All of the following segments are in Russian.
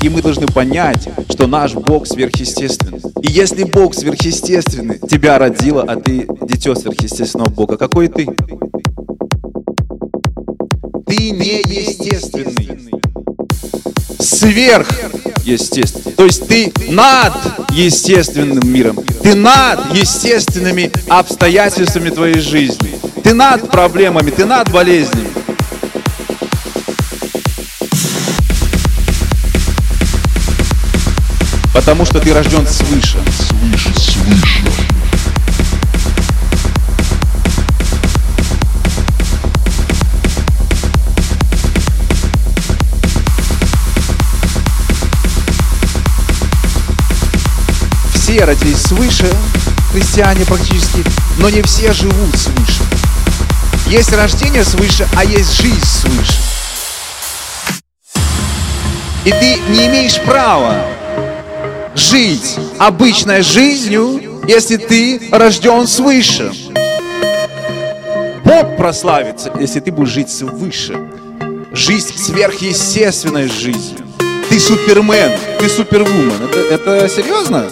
И мы должны понять, что наш Бог сверхъестественный. И если Бог сверхъестественный тебя родила, а ты дитё сверхъестественного Бога, какой ты? Ты неестественный. Сверхъестественный. То есть ты над естественным миром. Ты над естественными обстоятельствами твоей жизни. Ты над проблемами, ты над болезнями. Потому что ты рожден свыше. Все родились свыше, христиане практически, но не все живут свыше. Есть рождение свыше, а есть жизнь свыше. И ты не имеешь права жить обычной жизнью, если ты рожден свыше. Бог прославится, если ты будешь жить свыше. Жизнь сверхъестественной жизнью. Ты супермен, ты супервумен. Это серьезно?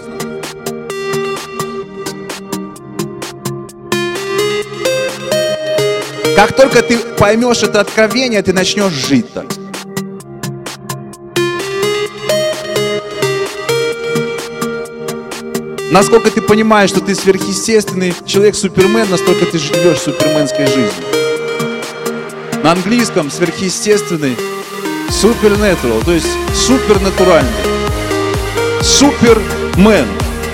Как только ты поймешь это откровение, ты начнешь жить так. Насколько ты понимаешь, что ты сверхъестественный человек-супермен, настолько ты живешь суперменской жизнью. На английском сверхъестественный supernatural, то есть супернатуральный. Супермен.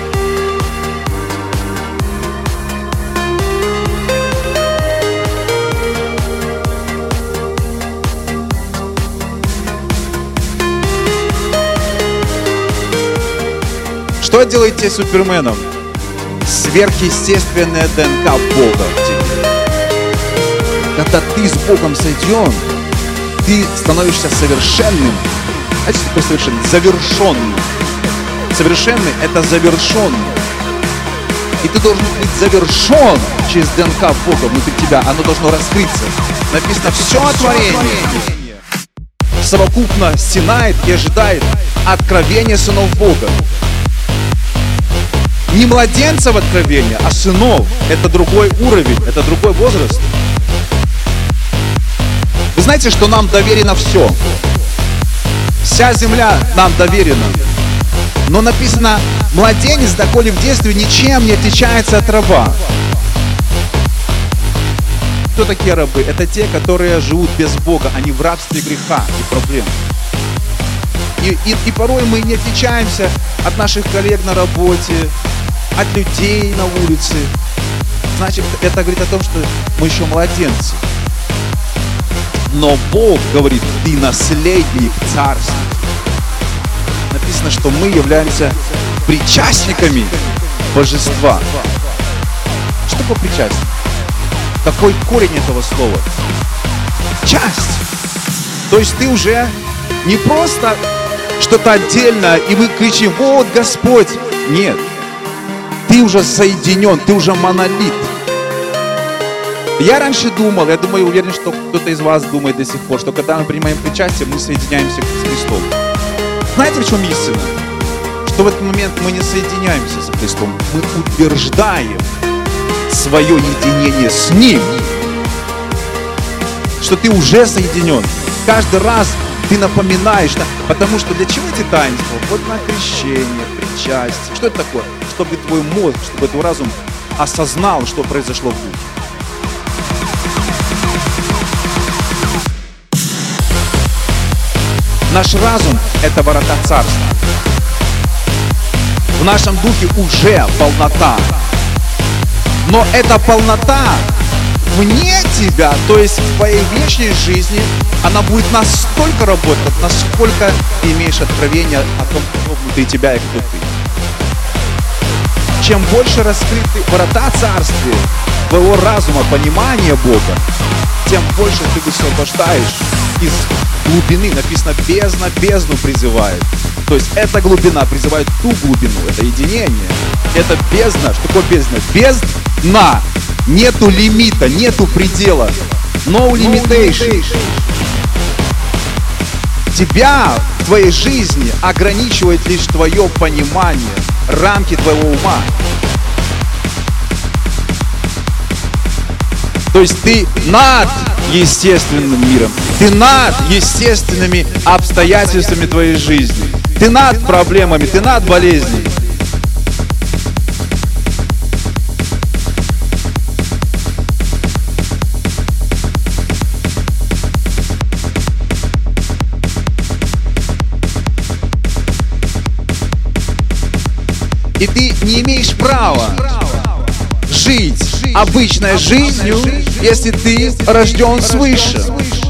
Что делает тебя суперменом? Сверхъестественная ДНК Бога в тебе. Когда ты с Богом соединен, ты становишься совершенным. А что такое совершенный? Завершенным. Совершенный — это завершенный. И ты должен быть завершен через ДНК Бога внутри тебя. Оно должно раскрыться. Написано, все творение совокупно стенает и ожидает откровения сынов Бога. Не младенцев откровения, а сынов. Это другой уровень, это другой возраст. Вы знаете, что нам доверено все. Вся земля нам доверена. Но написано, младенец, доколе в детстве, ничем не отличается от раба. Кто такие рабы? Это те, которые живут без Бога, они в рабстве греха и проблем. И порой мы не отличаемся от наших коллег на работе, от людей на улице. Значит, это говорит о том, что мы еще младенцы. Но Бог говорит, ты наследник царства. Написано, что мы являемся причастниками божества. Что такое причастие? Какой корень этого слова? Часть. То есть ты уже не просто что-то отдельное, и мы кричим, вот Господь. Нет. Ты уже соединен, ты уже монолит. Я раньше думал, я думаю, уверен, что кто-то из вас думает до сих пор, что когда мы принимаем причастие, мы соединяемся с Христом. Знаете, в чем истина? Что в этот момент мы не соединяемся с Христом, мы утверждаем свое единение с Ним. Что ты уже соединен. Каждый раз ты напоминаешь, потому что для чего эти таинства? Вот на крещение, причастие. Что это такое? Чтобы твой мозг, чтобы твой разум осознал, что произошло в духе. Наш разум – это ворота царства. В нашем духе уже полнота. Но эта полнота вне тебя, то есть в твоей вечной жизни, она будет настолько работать, насколько ты имеешь откровение о том, кто внутри тебя и кто ты. Чем больше раскрыты ворота царствия, твоего разума, понимания Бога, тем больше ты высвобождаешь из глубины. Написано, бездна бездну призывает. То есть эта глубина призывает ту глубину, это единение. Это бездна. Что такое бездна? Бездна. Нету лимита, нету предела. No limitation. Тебя в твоей жизни ограничивает лишь твое понимание, рамки твоего ума. То есть ты над естественным миром, ты над естественными обстоятельствами твоей жизни, ты над проблемами, ты над болезнями. И ты не имеешь права жить обычной жизнью, если ты рожден свыше.